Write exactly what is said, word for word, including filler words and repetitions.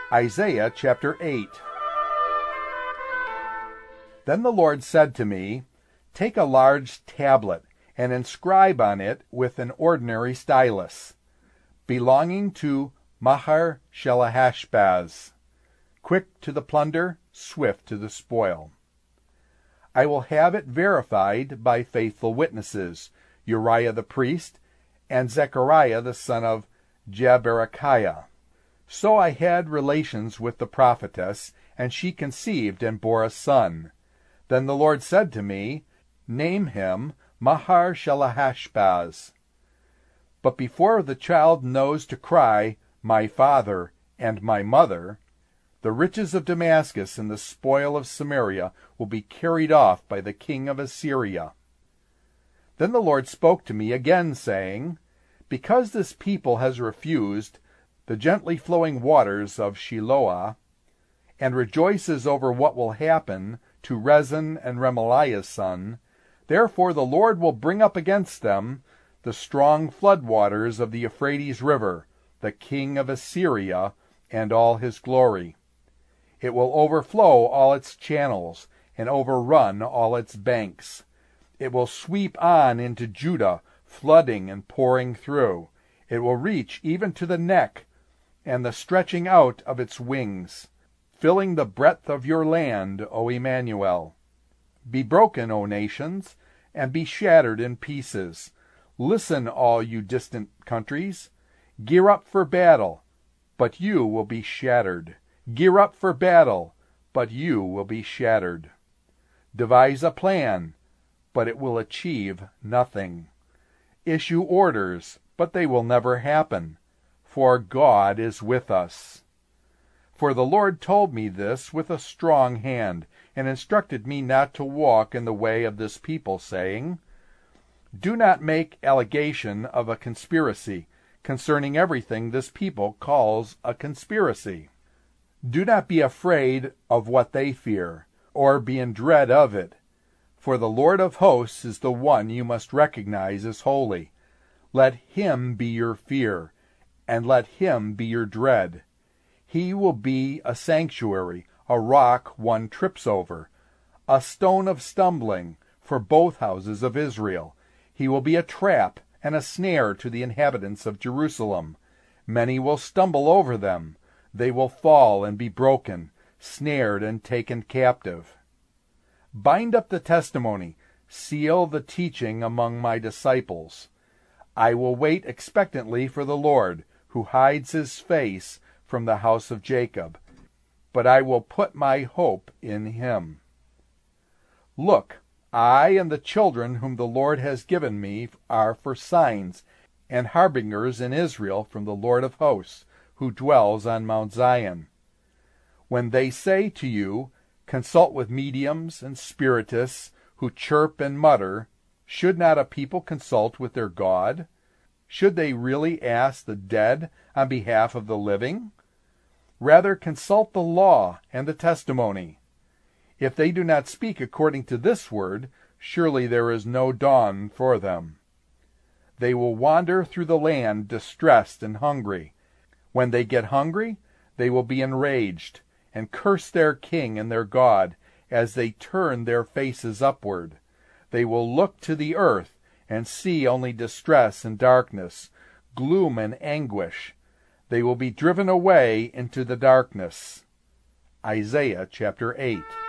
Isaiah chapter eight. Then the Lord said to me, Take a large tablet, and inscribe on it with an ordinary stylus, belonging to Maher-shalal-hash-baz, quick to the plunder, swift to the spoil. I will have it verified by faithful witnesses, Uriah the priest, and Zechariah the son of Jeberechiah. So I had relations with the prophetess, and she conceived and bore a son. Then the Lord said to me, Name him Maher-shalal-hash-baz. But before the child knows to cry, My father and my mother, the riches of Damascus and the spoil of Samaria will be carried off by the king of Assyria. Then the Lord spoke to me again, saying, Because this people has refused the gently flowing waters of Shiloah, and rejoices over what will happen to Rezin and Remaliah's son, therefore the Lord will bring up against them the strong flood waters of the Euphrates River, the king of Assyria, and all his glory. It will overflow all its channels, and overrun all its banks. It will sweep on into Judah, flooding and pouring through. It will reach even to the neck, and the stretching out of its wings, filling the breadth of your land, O Emmanuel. Be broken, O nations, and be shattered in pieces. Listen, all you distant countries. Gear up for battle, but you will be shattered. Gear up for battle, but you will be shattered. Devise a plan, but it will achieve nothing. Issue orders, but they will never happen, for God is with us. For the Lord told me this with a strong hand, and instructed me not to walk in the way of this people, saying, Do not make allegation of a conspiracy concerning everything this people calls a conspiracy. Do not be afraid of what they fear, or be in dread of it, for the Lord of hosts is the one you must recognize as holy. Let him be your fear, and let him be your dread. He will be a sanctuary, a rock one trips over, a stone of stumbling for both houses of Israel. He will be a trap and a snare to the inhabitants of Jerusalem. Many will stumble over them. They will fall and be broken, snared and taken captive. Bind up the testimony, seal the teaching among my disciples. I will wait expectantly for the Lord, who hides his face from the house of Jacob, but I will put my hope in him. Look, I and the children whom the Lord has given me are for signs and harbingers in Israel from the Lord of hosts, who dwells on Mount Zion. When they say to you, Consult with mediums and spiritists who chirp and mutter, should not a people consult with their God? Should they really ask the dead on behalf of the living? Rather consult the law and the testimony. If they do not speak according to this word, surely there is no dawn for them. They will wander through the land distressed and hungry. When they get hungry, they will be enraged, and curse their king and their God as they turn their faces upward. They will look to the earth and see only distress and darkness, gloom and anguish. They will be driven away into the darkness. Isaiah chapter eight.